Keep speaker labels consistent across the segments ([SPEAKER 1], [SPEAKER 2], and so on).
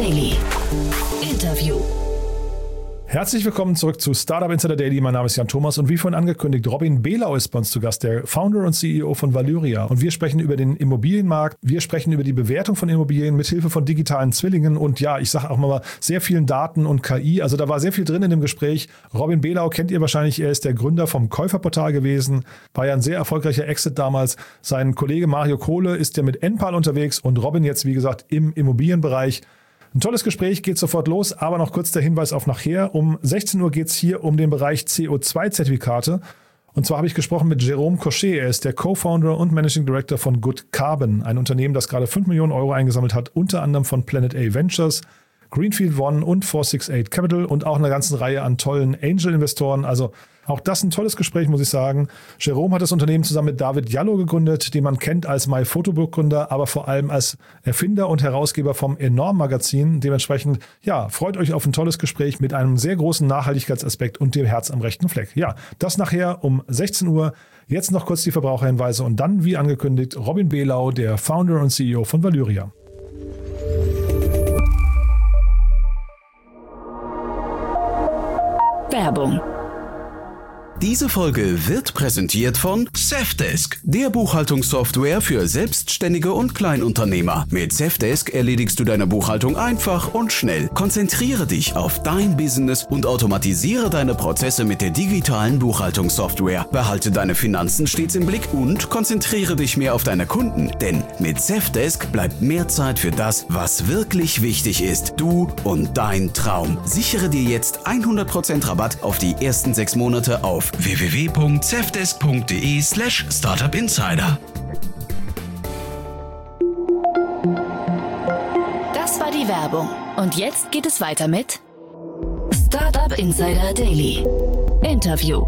[SPEAKER 1] Daily. Interview.
[SPEAKER 2] Herzlich willkommen zurück zu Startup Insider Daily. Mein Name ist Jan Thomas und wie vorhin angekündigt, Robin Belau ist bei uns zu Gast, der Founder und CEO von Valyria. Und wir sprechen über den Immobilienmarkt, wir sprechen über die Bewertung von Immobilien mit Hilfe von digitalen Zwillingen und ja, ich sage auch mal sehr vielen Daten und KI. Also da war sehr viel drin in dem Gespräch. Robin Belau kennt ihr wahrscheinlich, er ist der Gründer vom Käuferportal gewesen, war ja ein sehr erfolgreicher Exit damals. Sein Kollege Mario Kohle ist ja mit Enpal unterwegs und Robin jetzt, wie gesagt, im Immobilienbereich. Ein tolles Gespräch, geht sofort los, aber noch kurz der Hinweis auf nachher. Um 16 Uhr geht es hier um den Bereich CO2-Zertifikate. Und zwar habe ich gesprochen mit Jérôme Cochet. Er ist der Co-Founder und Managing Director von Good Carbon, ein Unternehmen, das gerade 5 Millionen Euro eingesammelt hat, unter anderem von Planet A Ventures, Greenfield One und 468 Capital und auch einer ganzen Reihe an tollen Angel-Investoren. Also auch das ein tolles Gespräch, muss ich sagen. Jérôme hat das Unternehmen zusammen mit David Jallo gegründet, den man kennt als MyPhotobook-Gründer, aber vor allem als Erfinder und Herausgeber vom Enorm-Magazin. Dementsprechend, ja, freut euch auf ein tolles Gespräch mit einem sehr großen Nachhaltigkeitsaspekt und dem Herz am rechten Fleck. Ja, das nachher um 16 Uhr. Jetzt noch kurz die Verbraucherhinweise und dann, wie angekündigt, Robin Belau, der Founder und CEO von Valyria.
[SPEAKER 1] Werbung.
[SPEAKER 3] Diese Folge wird präsentiert von Zendesk, der Buchhaltungssoftware für Selbstständige und Kleinunternehmer. Mit Zendesk erledigst du deine Buchhaltung einfach und schnell. Konzentriere dich auf dein Business und automatisiere deine Prozesse mit der digitalen Buchhaltungssoftware. Behalte deine Finanzen stets im Blick und konzentriere dich mehr auf deine Kunden. Denn mit Zendesk bleibt mehr Zeit für das, was wirklich wichtig ist. Du und dein Traum. Sichere dir jetzt 100% Rabatt auf die ersten 6 Monate auf www.zendesk.de/startupinsider.
[SPEAKER 1] Das war die Werbung. Und jetzt geht es weiter mit Startup Insider Daily. Interview.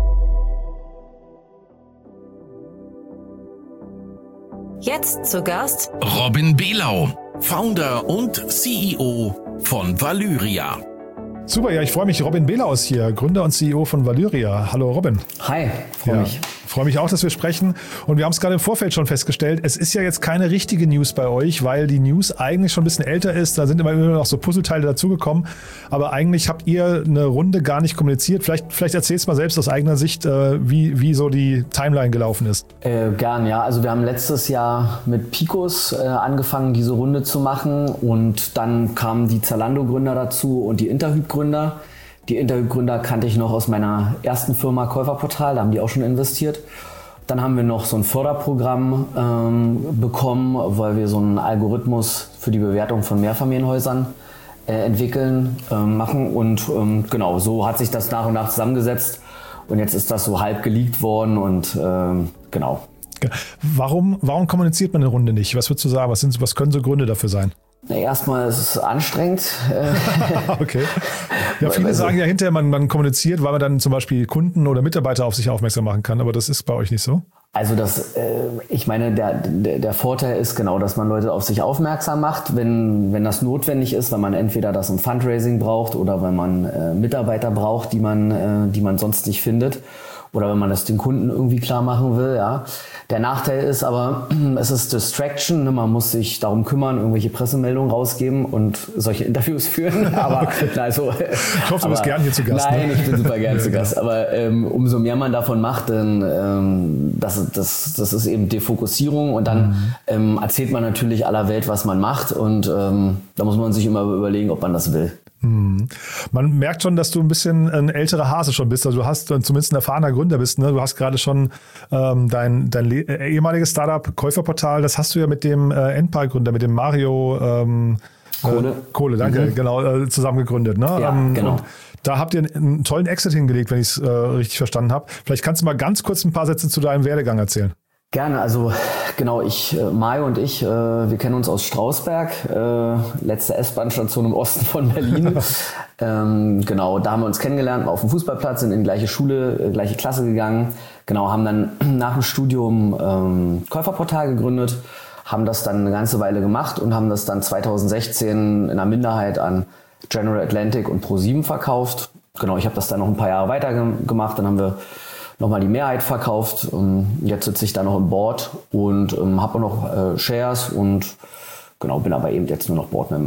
[SPEAKER 4] Jetzt zu Gast
[SPEAKER 3] Robin Belau, Founder und CEO von Valyria.
[SPEAKER 2] Super, ja, ich freue mich. Robin Belau ist hier, Gründer und CEO von Valyria. Hallo Robin.
[SPEAKER 5] Hi, freue mich.
[SPEAKER 2] Freue mich auch, dass wir sprechen. Und wir haben es gerade im Vorfeld schon festgestellt, es ist ja jetzt keine richtige News bei euch, weil die News eigentlich schon ein bisschen älter ist. Da sind immer noch so Puzzleteile dazugekommen. Aber eigentlich habt ihr eine Runde gar nicht kommuniziert. Vielleicht erzählst du mal selbst aus eigener Sicht, wie so die Timeline gelaufen ist.
[SPEAKER 5] Gern, ja. Also wir haben letztes Jahr mit Picos angefangen, diese Runde zu machen. Und dann kamen die Zalando-Gründer dazu und die Interhyp-Gründer. Die Interhyp-Gründer kannte ich noch aus meiner ersten Firma Käuferportal, da haben die auch schon investiert. Dann haben wir noch so ein Förderprogramm bekommen, weil wir so einen Algorithmus für die Bewertung von Mehrfamilienhäusern machen. Und genau, so hat sich das nach und nach zusammengesetzt. Und jetzt ist das so halb geleakt worden und genau.
[SPEAKER 2] Warum kommuniziert man eine Runde nicht? Was würdest du sagen? Was können so Gründe dafür sein?
[SPEAKER 5] Erstmal ist es anstrengend.
[SPEAKER 2] Okay. Ja, viele sagen ja hinterher, man kommuniziert, weil man dann zum Beispiel Kunden oder Mitarbeiter auf sich aufmerksam machen kann, aber das ist bei euch nicht so?
[SPEAKER 5] Also ich meine, der Vorteil ist genau, dass man Leute auf sich aufmerksam macht, wenn das notwendig ist, weil man entweder das im Fundraising braucht oder weil man Mitarbeiter braucht, die man sonst nicht findet. Oder wenn man das den Kunden irgendwie klar machen will, ja. Der Nachteil ist aber, es ist Distraction, ne? Man muss sich darum kümmern, irgendwelche Pressemeldungen rausgeben und solche Interviews führen. Aber
[SPEAKER 2] okay.
[SPEAKER 5] Also,
[SPEAKER 2] ich hoffe, du bist gern hier zu Gast.
[SPEAKER 5] Nein,
[SPEAKER 2] ne?
[SPEAKER 5] Ich bin super gern zu Gast. Aber umso mehr man davon macht, dann das ist eben Defokussierung und dann erzählt man natürlich aller Welt, was man macht und da muss man sich immer überlegen, ob man das will.
[SPEAKER 2] Man merkt schon, dass du ein bisschen ein älterer Hase schon bist. Also du hast zumindest ein erfahrener Gründer bist. Ne? Du hast gerade schon dein ehemaliges Startup Käuferportal, das hast du ja mit dem Enpal-Gründer, mit dem Mario Kohle, danke, genau, zusammen gegründet. Ne?
[SPEAKER 5] Ja, genau.
[SPEAKER 2] Und da habt ihr einen tollen Exit hingelegt, wenn ich es richtig verstanden habe. Vielleicht kannst du mal ganz kurz ein paar Sätze zu deinem Werdegang erzählen.
[SPEAKER 5] Gerne, also genau, Mario und ich, wir kennen uns aus Strausberg, letzte S-Bahn-Station im Osten von Berlin. Genau, da haben wir uns kennengelernt, auf dem Fußballplatz, sind in die gleiche Schule, gleiche Klasse gegangen. Genau, haben dann nach dem Studium Käuferportal gegründet, haben das dann eine ganze Weile gemacht und haben das dann 2016 in einer Minderheit an General Atlantic und Pro7 verkauft. Genau, ich habe das dann noch ein paar Jahre weiter gemacht, dann haben wir nochmal die Mehrheit verkauft. Jetzt sitze ich da noch im Board und habe auch noch Shares und genau, bin aber eben jetzt nur noch Boardmember.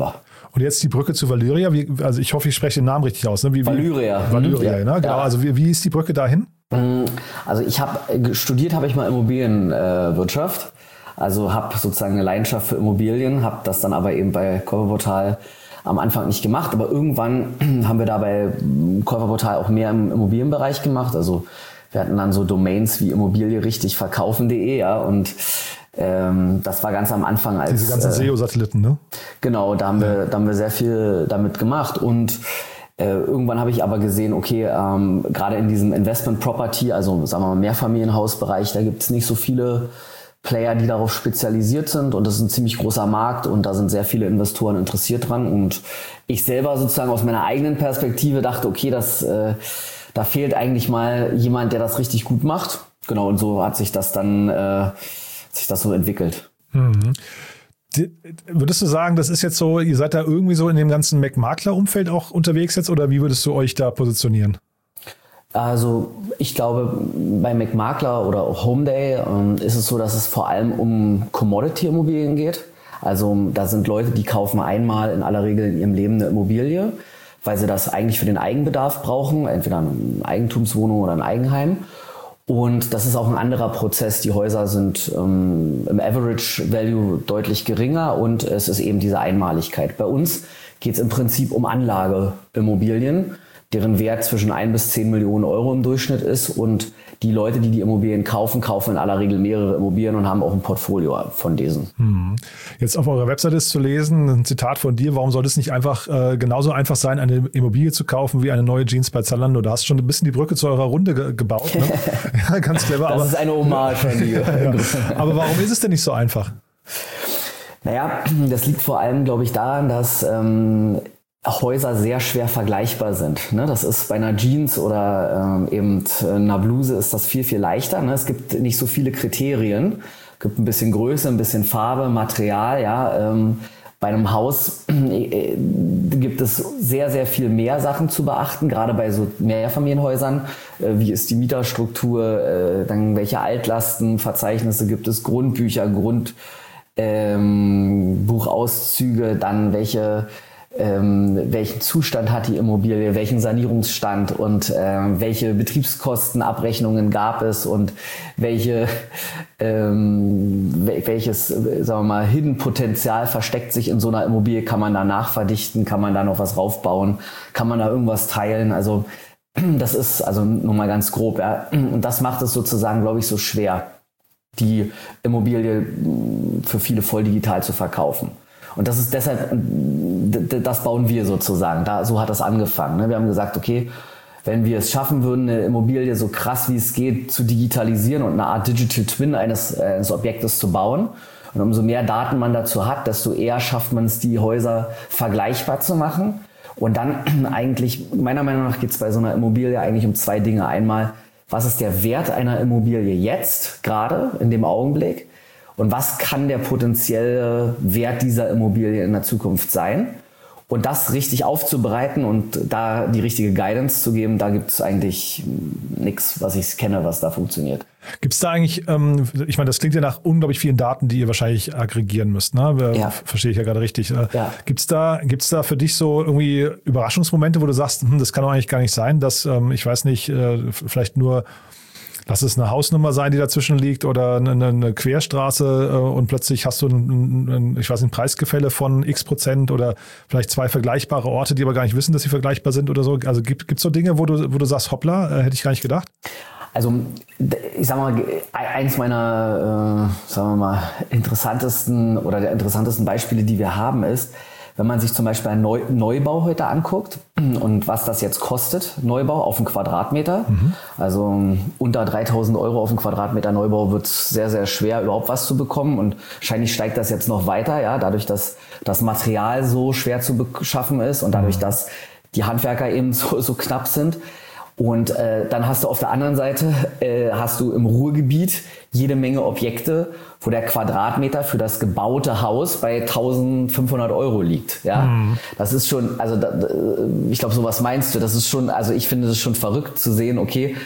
[SPEAKER 2] Und jetzt die Brücke zu Valyria, also ich hoffe, ich spreche den Namen richtig aus. Ne?
[SPEAKER 5] Valyria.
[SPEAKER 2] Valyria, ne? Genau. Also wie ist die Brücke dahin?
[SPEAKER 5] Also studiert habe ich mal Immobilienwirtschaft. Also habe sozusagen eine Leidenschaft für Immobilien, habe das dann aber eben bei Käuferportal am Anfang nicht gemacht. Aber irgendwann haben wir da bei Käuferportal auch mehr im Immobilienbereich gemacht. Also wir hatten dann so Domains wie immobilierichtigverkaufen.de, ja, und das war ganz am Anfang als...
[SPEAKER 2] Diese ganzen SEO-Satelliten, ne?
[SPEAKER 5] Genau, da haben wir sehr viel damit gemacht und irgendwann habe ich aber gesehen, okay, gerade in diesem Investment Property, also sagen wir mal Mehrfamilienhausbereich, da gibt es nicht so viele Player, die darauf spezialisiert sind und das ist ein ziemlich großer Markt und da sind sehr viele Investoren interessiert dran und ich selber sozusagen aus meiner eigenen Perspektive dachte, okay, da fehlt eigentlich mal jemand, der das richtig gut macht. Genau, und so hat sich das dann so entwickelt.
[SPEAKER 2] Mhm. Würdest du sagen, das ist jetzt so, ihr seid da irgendwie so in dem ganzen Mac-Makler-Umfeld auch unterwegs jetzt oder wie würdest du euch da positionieren?
[SPEAKER 5] Also ich glaube, bei Mac-Makler oder auch Homeday ist es so, dass es vor allem um Commodity-Immobilien geht. Also da sind Leute, die kaufen einmal in aller Regel in ihrem Leben eine Immobilie, weil sie das eigentlich für den Eigenbedarf brauchen, entweder eine Eigentumswohnung oder ein Eigenheim. Und das ist auch ein anderer Prozess. Die Häuser sind im Average Value deutlich geringer und es ist eben diese Einmaligkeit. Bei uns geht es im Prinzip um Anlageimmobilien, deren Wert zwischen 1 bis 10 Millionen Euro im Durchschnitt ist. Und die Leute, die Immobilien kaufen in aller Regel mehrere Immobilien und haben auch ein Portfolio von diesen.
[SPEAKER 2] Jetzt auf eurer Webseite ist zu lesen, ein Zitat von dir, warum soll es nicht einfach genauso einfach sein, eine Immobilie zu kaufen wie eine neue Jeans bei Zalando? Da hast du schon ein bisschen die Brücke zu eurer Runde gebaut. Ne? Ja, ganz clever.
[SPEAKER 5] Das ist eine Hommage von dir.
[SPEAKER 2] Ja. Aber warum ist es denn nicht so einfach?
[SPEAKER 5] Naja, das liegt vor allem, glaube ich, daran, dass Häuser sehr schwer vergleichbar sind. Ne? Das ist bei einer Jeans oder eben einer Bluse ist das viel, viel leichter. Ne? Es gibt nicht so viele Kriterien. Es gibt ein bisschen Größe, ein bisschen Farbe, Material. Ja? Bei einem Haus gibt es sehr, sehr viel mehr Sachen zu beachten, gerade bei so Mehrfamilienhäusern. Wie ist die Mieterstruktur? Dann welche Altlastenverzeichnisse gibt es? Grundbücher, Buchauszüge, dann welchen Zustand hat die Immobilie, welchen Sanierungsstand und welche Betriebskostenabrechnungen gab es und welches, sagen wir mal, Hidden Potenzial versteckt sich in so einer Immobilie, kann man da nachverdichten, kann man da noch was raufbauen, kann man da irgendwas teilen, also das ist also nur mal ganz grob, ja. Und das macht es sozusagen, glaube ich, so schwer, die Immobilie für viele voll digital zu verkaufen. Und das ist deshalb, das bauen wir sozusagen. So hat das angefangen. Wir haben gesagt, okay, wenn wir es schaffen würden, eine Immobilie so krass wie es geht zu digitalisieren und eine Art Digital Twin eines Objektes zu bauen. Und umso mehr Daten man dazu hat, desto eher schafft man es, die Häuser vergleichbar zu machen. Und dann eigentlich, meiner Meinung nach, geht es bei so einer Immobilie eigentlich um 2 Dinge. Einmal, was ist der Wert einer Immobilie jetzt, gerade in dem Augenblick? Und was kann der potenzielle Wert dieser Immobilie in der Zukunft sein? Und das richtig aufzubereiten und da die richtige Guidance zu geben, da gibt es eigentlich nichts, was ich kenne, was da funktioniert.
[SPEAKER 2] Gibt es da eigentlich, ich meine, das klingt ja nach unglaublich vielen Daten, die ihr wahrscheinlich aggregieren müsst, ne?
[SPEAKER 5] Ja.
[SPEAKER 2] Verstehe ich ja gerade richtig.
[SPEAKER 5] Ja.
[SPEAKER 2] Gibt's da für dich so irgendwie Überraschungsmomente, wo du sagst, das kann doch eigentlich gar nicht sein, dass, ich weiß nicht, vielleicht nur... Lass es eine Hausnummer sein, die dazwischen liegt oder eine Querstraße und plötzlich hast du ein Preisgefälle von X% oder vielleicht 2 vergleichbare Orte, die aber gar nicht wissen, dass sie vergleichbar sind oder so. Also gibt's so Dinge, wo du sagst, hoppla, hätte ich gar nicht gedacht?
[SPEAKER 5] Also ich sag mal, eins meiner sagen wir mal, interessantesten oder der interessantesten Beispiele, die wir haben, ist, wenn man sich zum Beispiel einen Neubau heute anguckt und was das jetzt kostet, Neubau auf einen Quadratmeter, also unter 3.000 Euro auf einen Quadratmeter Neubau wird es sehr, sehr schwer, überhaupt was zu bekommen und wahrscheinlich steigt das jetzt noch weiter, ja, dadurch, dass das Material so schwer zu beschaffen ist und dadurch, dass die Handwerker eben so knapp sind. Und dann hast du auf der anderen Seite hast du im Ruhrgebiet jede Menge Objekte, wo der Quadratmeter für das gebaute Haus bei 1.500 Euro liegt. Ja, das ist schon, also ich glaube, sowas meinst du. Das ist schon, also ich finde das schon verrückt zu sehen. Okay,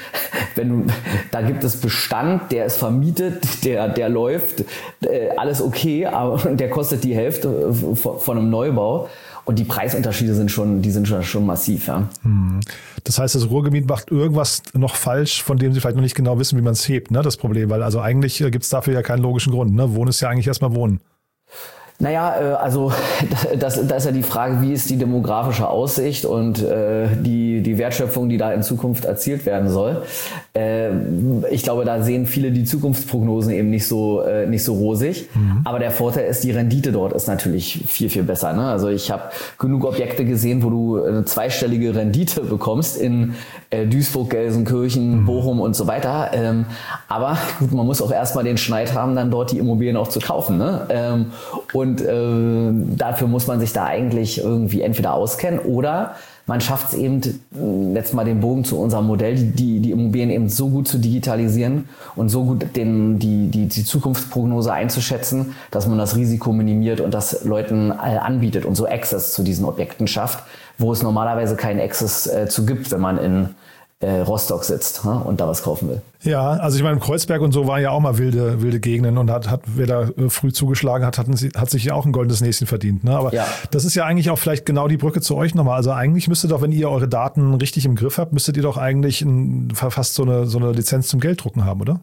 [SPEAKER 5] da gibt es Bestand, der ist vermietet, der läuft, alles okay, aber der kostet die Hälfte von einem Neubau. Und die Preisunterschiede sind schon massiv. Ja.
[SPEAKER 2] Das heißt, das Ruhrgebiet macht irgendwas noch falsch, von dem sie vielleicht noch nicht genau wissen, wie man es hebt, ne? Das Problem, weil also eigentlich gibt es dafür ja keinen logischen Grund. Ne? Wohnen ist ja eigentlich erstmal Wohnen.
[SPEAKER 5] Naja, also da ist ja die Frage, wie ist die demografische Aussicht und die Wertschöpfung, die da in Zukunft erzielt werden soll. Ich glaube, da sehen viele die Zukunftsprognosen eben nicht so rosig. Aber der Vorteil ist, die Rendite dort ist natürlich viel, viel besser. Ne? Also ich habe genug Objekte gesehen, wo du eine zweistellige Rendite bekommst in Duisburg, Gelsenkirchen, Bochum und so weiter. Aber gut, man muss auch erstmal den Schneid haben, dann dort die Immobilien auch zu kaufen. Ne? Und dafür muss man sich da eigentlich irgendwie entweder auskennen oder man schafft es eben, jetzt mal den Bogen zu unserem Modell, die Immobilien eben so gut zu digitalisieren und so gut die Zukunftsprognose einzuschätzen, dass man das Risiko minimiert und das Leuten anbietet und so Access zu diesen Objekten schafft, wo es normalerweise keinen Access zu gibt, wenn man in Rostock sitzt und da was kaufen will.
[SPEAKER 2] Ja, also ich meine, Kreuzberg und so waren ja auch mal wilde Gegenden und wer da früh zugeschlagen hat sich ja auch ein goldenes Näschen verdient. Ne? Aber das ist ja eigentlich auch vielleicht genau die Brücke zu euch nochmal. Also eigentlich müsstet doch, wenn ihr eure Daten richtig im Griff habt, müsstet ihr doch eigentlich fast so eine Lizenz zum Gelddrucken haben, oder?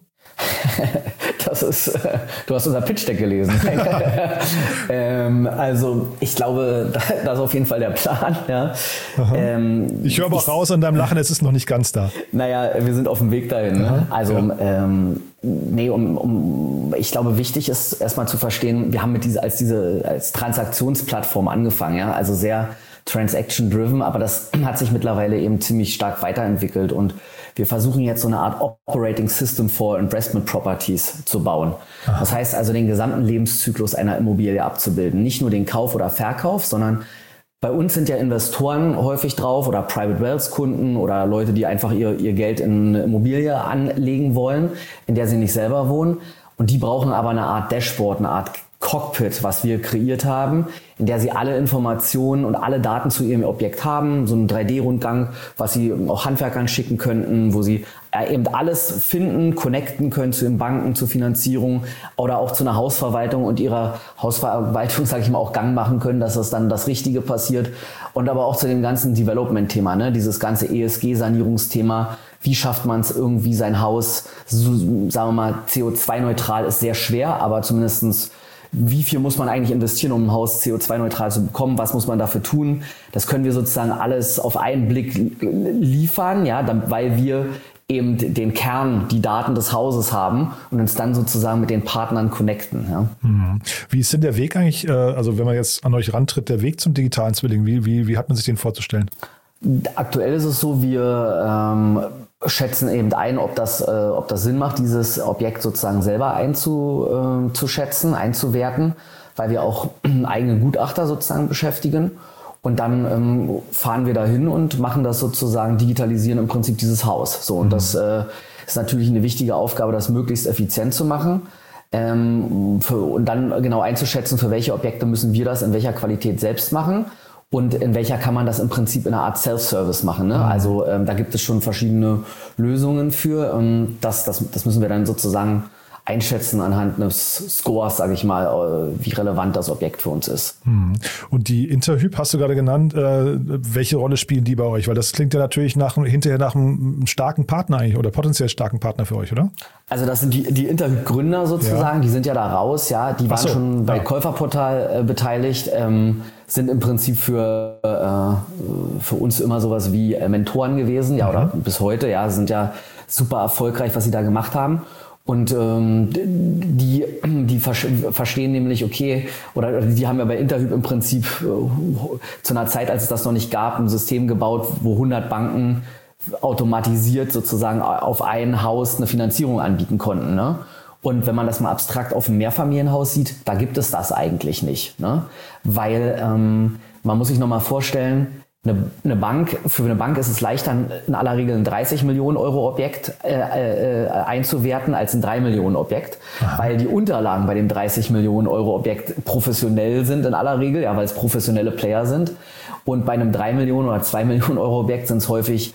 [SPEAKER 5] Du hast unser Pitch-Deck gelesen. Also ich glaube, das ist auf jeden Fall der Plan. Ja.
[SPEAKER 2] Ich höre aber auch raus an deinem Lachen, es ist noch nicht ganz da.
[SPEAKER 5] Naja, wir sind auf dem Weg dahin. Ne? Also ich glaube, wichtig ist erstmal zu verstehen, wir haben als Transaktionsplattform angefangen, ja, also sehr transaction-driven, aber das hat sich mittlerweile eben ziemlich stark weiterentwickelt und wir versuchen jetzt so eine Art Operating System for Investment Properties zu bauen. Aha. Das heißt also, den gesamten Lebenszyklus einer Immobilie abzubilden. Nicht nur den Kauf oder Verkauf, sondern bei uns sind ja Investoren häufig drauf oder Private Wealth Kunden oder Leute, die einfach ihr Geld in eine Immobilie anlegen wollen, in der sie nicht selber wohnen. Und die brauchen aber eine Art Dashboard, eine Art Cockpit, was wir kreiert haben, in der sie alle Informationen und alle Daten zu ihrem Objekt haben, so einen 3D-Rundgang, was sie auch Handwerkern schicken könnten, wo sie eben alles finden, connecten können zu den Banken, zur Finanzierung oder auch zu einer Hausverwaltung und ihrer Hausverwaltung, sage ich mal, auch Gang machen können, dass das dann das Richtige passiert und aber auch zu dem ganzen Development-Thema, ne? Dieses ganze ESG-Sanierungsthema. Wie schafft man es irgendwie, sein Haus, sagen wir mal, CO2-neutral ist sehr schwer, aber zumindestens wie viel muss man eigentlich investieren, um ein Haus CO2-neutral zu bekommen? Was muss man dafür tun? Das können wir sozusagen alles auf einen Blick liefern, ja, weil wir eben den Kern, die Daten des Hauses haben und uns dann sozusagen mit den Partnern connecten. Ja.
[SPEAKER 2] Wie ist denn der Weg eigentlich, also wenn man jetzt an euch rantritt, der Weg zum digitalen Zwilling, wie hat man sich den vorzustellen?
[SPEAKER 5] Aktuell ist es so, wir schätzen eben ein, ob das Sinn macht, dieses Objekt sozusagen selber einzuschätzen, einzuwerten, weil wir auch eigene Gutachter sozusagen beschäftigen. Und dann fahren wir dahin und machen das sozusagen, digitalisieren im Prinzip dieses Haus. So, und das ist natürlich eine wichtige Aufgabe, das möglichst effizient zu machen. Und dann genau einzuschätzen, für welche Objekte müssen wir das in welcher Qualität selbst machen. Und in welcher kann man das im Prinzip in einer Art Self-Service machen. Ne? Also da gibt es schon verschiedene Lösungen für. Das müssen wir dann sozusagen einschätzen anhand eines Scores, sage ich mal, wie relevant das Objekt für uns ist.
[SPEAKER 2] Und die Interhyp hast du gerade genannt. Welche Rolle spielen die bei euch? Weil das klingt ja natürlich hinterher nach einem starken Partner eigentlich oder potenziell starken Partner für euch, oder?
[SPEAKER 5] Also das sind die Interhyp-Gründer sozusagen, die sind ja da raus, ja, die waren schon bei Käuferportal beteiligt, sind im Prinzip für uns immer sowas wie Mentoren gewesen, ja, oder bis heute, ja, sind ja super erfolgreich, was sie da gemacht haben. Und die verstehen nämlich, okay, oder die haben ja bei Interhyp im Prinzip zu einer Zeit, als es das noch nicht gab, ein System gebaut, wo 100 Banken automatisiert sozusagen auf ein Haus eine Finanzierung anbieten konnten. Ne? Und wenn man das mal abstrakt auf ein Mehrfamilienhaus sieht, da gibt es das eigentlich nicht. Ne? Weil man muss sich nochmal vorstellen, für eine Bank ist es leichter, in aller Regel ein 30 Millionen Euro Objekt einzuwerten als ein 3 Millionen Objekt, weil die Unterlagen bei dem 30 Millionen Euro Objekt professionell sind in aller Regel, ja, weil es professionelle Player sind. Und bei einem 3 Millionen oder 2 Millionen Euro Objekt sind es häufig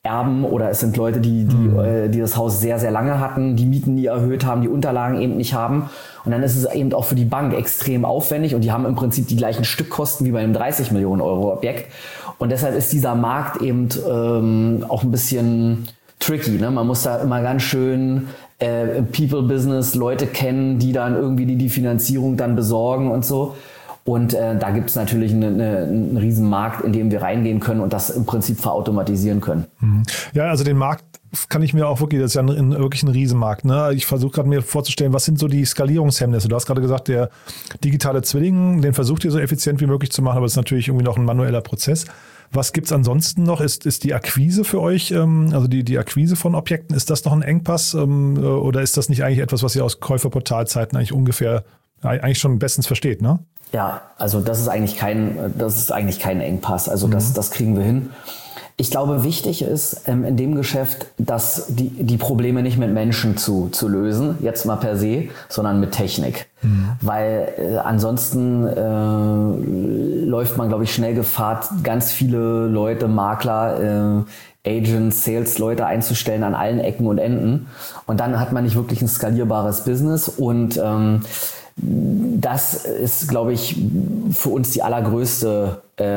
[SPEAKER 5] Erben oder es sind Leute, die das Haus sehr, sehr lange hatten, die Mieten nie erhöht haben, die Unterlagen eben nicht haben. Und dann ist es eben auch für die Bank extrem aufwendig und die haben im Prinzip die gleichen Stückkosten wie bei einem 30 Millionen Euro Objekt. Und deshalb ist dieser Markt eben auch ein bisschen tricky. Ne? Man muss da immer ganz schön People-Business, Leute kennen, die dann irgendwie die Finanzierung dann besorgen und so. Und da gibt es natürlich einen riesen Markt, in dem wir reingehen können und das im Prinzip verautomatisieren können.
[SPEAKER 2] Ja, also den Markt kann ich mir auch wirklich, das ist ja wirklich ein Riesenmarkt. Ne? Ich versuche gerade mir vorzustellen, was sind so die Skalierungshemmnisse? Du hast gerade gesagt, der digitale Zwilling, den versucht ihr so effizient wie möglich zu machen, aber es ist natürlich irgendwie noch ein manueller Prozess. Was gibt's ansonsten noch? Ist die Akquise für euch, also die Akquise von Objekten, ist das noch ein Engpass oder ist das nicht eigentlich etwas, was ihr aus Käuferportalzeiten eigentlich schon bestens versteht, ne?
[SPEAKER 5] Ja, also das ist eigentlich kein Engpass. Also das kriegen wir hin. Ich glaube, wichtig ist in dem Geschäft, dass die Probleme nicht mit Menschen zu lösen, jetzt mal per se, sondern mit Technik. Weil ansonsten läuft man, glaube ich, schnell Gefahr, ganz viele Leute, Makler, Agents, Sales-Leute einzustellen an allen Ecken und Enden. Und dann hat man nicht wirklich ein skalierbares Business und das ist, glaube ich, für uns der allergrößte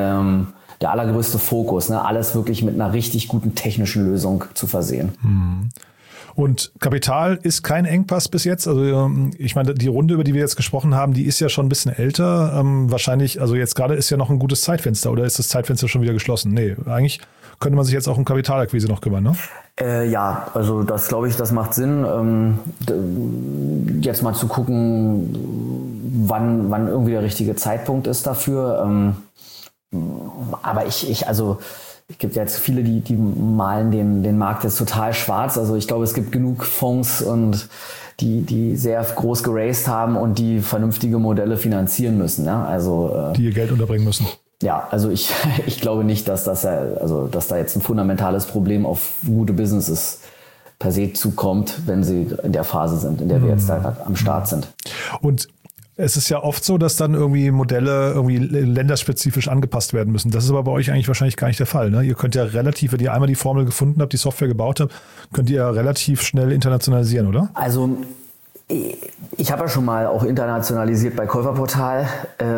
[SPEAKER 5] Fokus, ne? Alles wirklich mit einer richtig guten technischen Lösung zu versehen.
[SPEAKER 2] Und Kapital ist kein Engpass bis jetzt. Also ich meine, die Runde, über die wir jetzt gesprochen haben, die ist ja schon ein bisschen älter. Wahrscheinlich, also jetzt gerade ist ja noch ein gutes Zeitfenster oder ist das Zeitfenster schon wieder geschlossen? Nee, eigentlich könnte man sich jetzt auch um Kapitalakquise noch kümmern, ne?
[SPEAKER 5] Ja, also das glaube ich, das macht Sinn. Jetzt mal zu gucken, wann irgendwie der richtige Zeitpunkt ist dafür. Aber ich gibt jetzt viele, die malen den Markt jetzt total schwarz. Also ich glaube, es gibt genug Fonds und die sehr groß geraced haben und die vernünftige Modelle finanzieren müssen. Ja? Also
[SPEAKER 2] die ihr Geld unterbringen müssen.
[SPEAKER 5] Ja, also ich glaube nicht, dass da jetzt ein fundamentales Problem auf gute Businesses per se zukommt, wenn sie in der Phase sind, in der wir jetzt da am Start sind.
[SPEAKER 2] Und es ist ja oft so, dass dann irgendwie Modelle irgendwie länderspezifisch angepasst werden müssen. Das ist aber bei euch eigentlich wahrscheinlich gar nicht der Fall. Ne? Ihr könnt ja relativ, wenn ihr einmal die Formel gefunden habt, die Software gebaut habt, könnt ihr ja relativ schnell internationalisieren, oder?
[SPEAKER 5] Also ich habe ja schon mal auch internationalisiert bei Käuferportal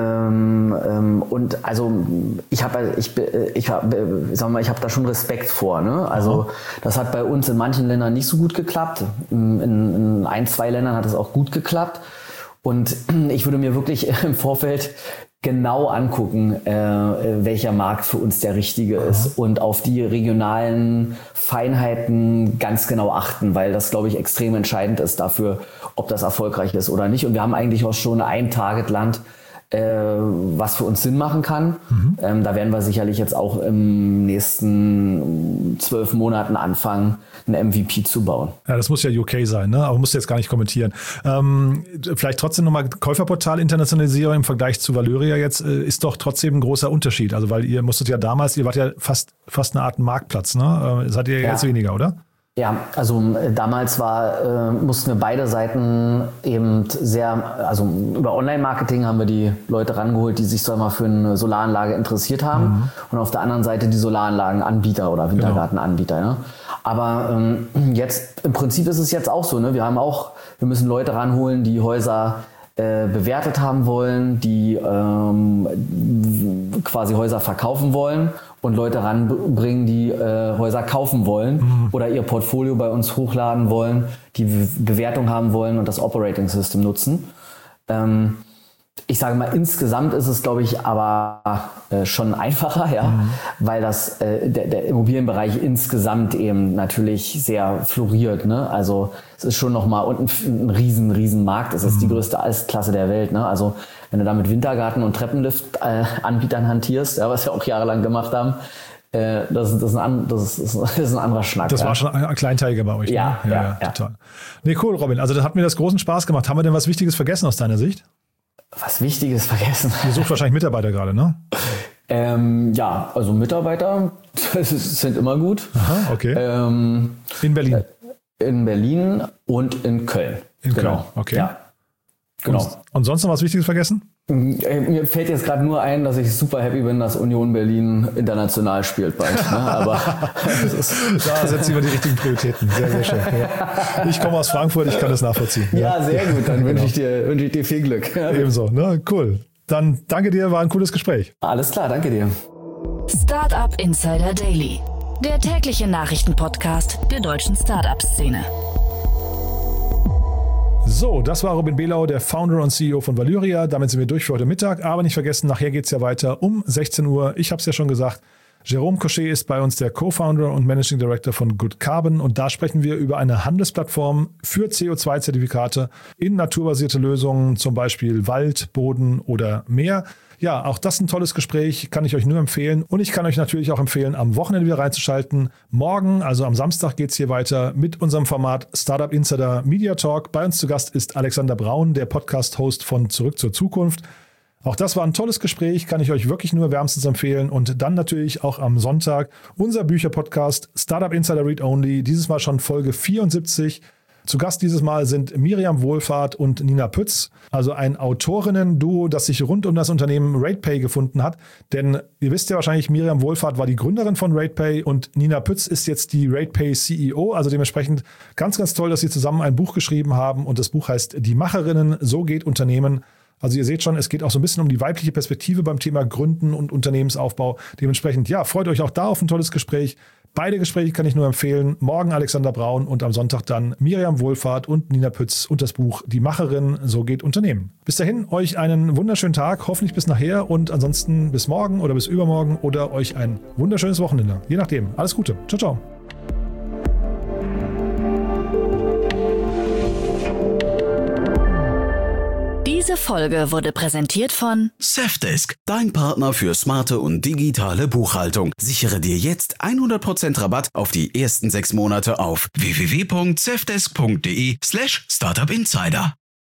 [SPEAKER 5] und also ich habe da schon Respekt vor. Ne? Also das hat bei uns in manchen Ländern nicht so gut geklappt. In 1-2 Ländern hat es auch gut geklappt. Und ich würde mir wirklich im Vorfeld genau angucken, welcher Markt für uns der richtige ist und auf die regionalen Feinheiten ganz genau achten, weil das, glaube ich, extrem entscheidend ist dafür, ob das erfolgreich ist oder nicht. Und wir haben eigentlich auch schon ein Targetland, was für uns Sinn machen kann. Da werden wir sicherlich jetzt auch im nächsten 12 Monaten anfangen, ein MVP zu bauen.
[SPEAKER 2] Ja, das muss ja UK sein, ne? Aber musst du jetzt gar nicht kommentieren. Vielleicht trotzdem nochmal Käuferportal-Internationalisierung im Vergleich zu Valyria jetzt ist doch trotzdem ein großer Unterschied. Also weil ihr musstet ja damals, ihr wart ja fast eine Art Marktplatz, ne? Seid ihr jetzt weniger, oder?
[SPEAKER 5] Ja, also damals mussten wir beide Seiten eben also über Online-Marketing haben wir die Leute rangeholt, die sich so mal für eine Solaranlage interessiert haben und auf der anderen Seite die Solaranlagenanbieter oder Wintergartenanbieter. Ne? Aber jetzt, im Prinzip ist es jetzt auch so, ne? Wir müssen Leute ranholen, die Häuser bewertet haben wollen, die quasi Häuser verkaufen wollen und Leute ranbringen, die Häuser kaufen wollen oder ihr Portfolio bei uns hochladen wollen, die Bewertung haben wollen und das Operating System nutzen. Ich sage mal, insgesamt ist es, glaube ich, aber schon einfacher, weil der Immobilienbereich insgesamt eben natürlich sehr floriert. Ne? Also es ist schon nochmal ein riesen Markt. Es ist die größte Altklasse der Welt. Ne? Also wenn du da mit Wintergarten und Treppenlift-Anbietern hantierst, was wir auch jahrelang gemacht haben, das ist ein anderer Schnack.
[SPEAKER 2] Das war schon ein Kleinteiliger bei euch.
[SPEAKER 5] Ja,
[SPEAKER 2] ne? Ja, total. Nee, cool, Robin. Also das hat mir das großen Spaß gemacht. Haben wir denn was Wichtiges vergessen aus deiner Sicht?
[SPEAKER 5] Was Wichtiges vergessen.
[SPEAKER 2] Ihr sucht wahrscheinlich Mitarbeiter gerade, ne?
[SPEAKER 5] Ja, also Mitarbeiter sind immer gut.
[SPEAKER 2] Aha, okay. In Berlin?
[SPEAKER 5] In Berlin und in Köln.
[SPEAKER 2] In Köln, okay.
[SPEAKER 5] Ja, genau.
[SPEAKER 2] Und sonst noch was Wichtiges vergessen?
[SPEAKER 5] Mir fällt jetzt gerade nur ein, dass ich super happy bin, dass Union Berlin international spielt bald. Ne? Aber
[SPEAKER 2] da setzen wir die richtigen Prioritäten. Sehr, sehr schön. Ja. Ich komme aus Frankfurt, ich kann das nachvollziehen.
[SPEAKER 5] Ja, sehr gut. Dann wünsche ich dir viel Glück.
[SPEAKER 2] Ebenso, ne? Cool. Dann danke dir, war ein cooles Gespräch.
[SPEAKER 5] Alles klar, danke dir.
[SPEAKER 1] Startup Insider Daily, der tägliche Nachrichtenpodcast der deutschen Startup-Szene.
[SPEAKER 2] So, das war Robin Belau, der Founder und CEO von Valyria. Damit sind wir durch für heute Mittag. Aber nicht vergessen, nachher geht es ja weiter um 16 Uhr. Ich habe es ja schon gesagt, Jérôme Cochet ist bei uns der Co-Founder und Managing Director von Good Carbon. Und da sprechen wir über eine Handelsplattform für CO2-Zertifikate in naturbasierte Lösungen, zum Beispiel Wald, Boden oder Meer. Ja, auch das ist ein tolles Gespräch, kann ich euch nur empfehlen. Und ich kann euch natürlich auch empfehlen, am Wochenende wieder reinzuschalten. Morgen, also am Samstag, geht es hier weiter mit unserem Format Startup Insider Media Talk. Bei uns zu Gast ist Alexander Braun, der Podcast-Host von Zurück zur Zukunft. Auch das war ein tolles Gespräch, kann ich euch wirklich nur wärmstens empfehlen. Und dann natürlich auch am Sonntag unser Bücherpodcast Startup Insider Read Only, dieses Mal schon Folge 74. Zu Gast dieses Mal sind Miriam Wohlfahrt und Nina Pütz, also ein Autorinnen-Duo, das sich rund um das Unternehmen RatePay gefunden hat. Denn ihr wisst ja wahrscheinlich, Miriam Wohlfahrt war die Gründerin von RatePay und Nina Pütz ist jetzt die RatePay CEO. Also dementsprechend ganz, ganz toll, dass sie zusammen ein Buch geschrieben haben. Und das Buch heißt Die Macherinnen, so geht Unternehmen. Also ihr seht schon, es geht auch so ein bisschen um die weibliche Perspektive beim Thema Gründen und Unternehmensaufbau. Dementsprechend, ja, freut euch auch da auf ein tolles Gespräch. Beide Gespräche kann ich nur empfehlen. Morgen Alexander Braun und am Sonntag dann Miriam Wohlfahrt und Nina Pütz und das Buch Die Macherin, so geht Unternehmen. Bis dahin, euch einen wunderschönen Tag, hoffentlich bis nachher und ansonsten bis morgen oder bis übermorgen oder euch ein wunderschönes Wochenende. Je nachdem. Alles Gute. Ciao, ciao.
[SPEAKER 1] Diese Folge wurde präsentiert von
[SPEAKER 3] Safdesk, dein Partner für smarte und digitale Buchhaltung. Sichere dir jetzt 100% Rabatt auf die ersten 6 Monate auf www.safdesk.de/startupinsider.